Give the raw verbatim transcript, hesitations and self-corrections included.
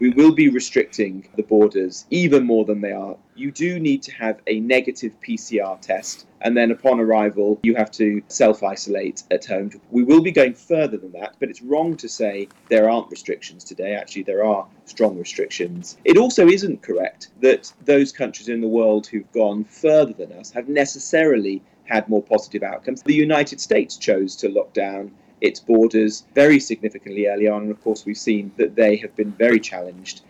We will be restricting the borders even more than they are. You do need to have a negative P C R test, and then upon arrival, you have to self-isolate at home. We will be going further than that, but it's wrong to say there aren't restrictions today. Actually, there are strong restrictions. It also isn't correct that those countries in the world who've gone further than us have necessarily had more positive outcomes. The United States chose to lock down its borders very significantly early on, and of course we've seen that they have been very challenged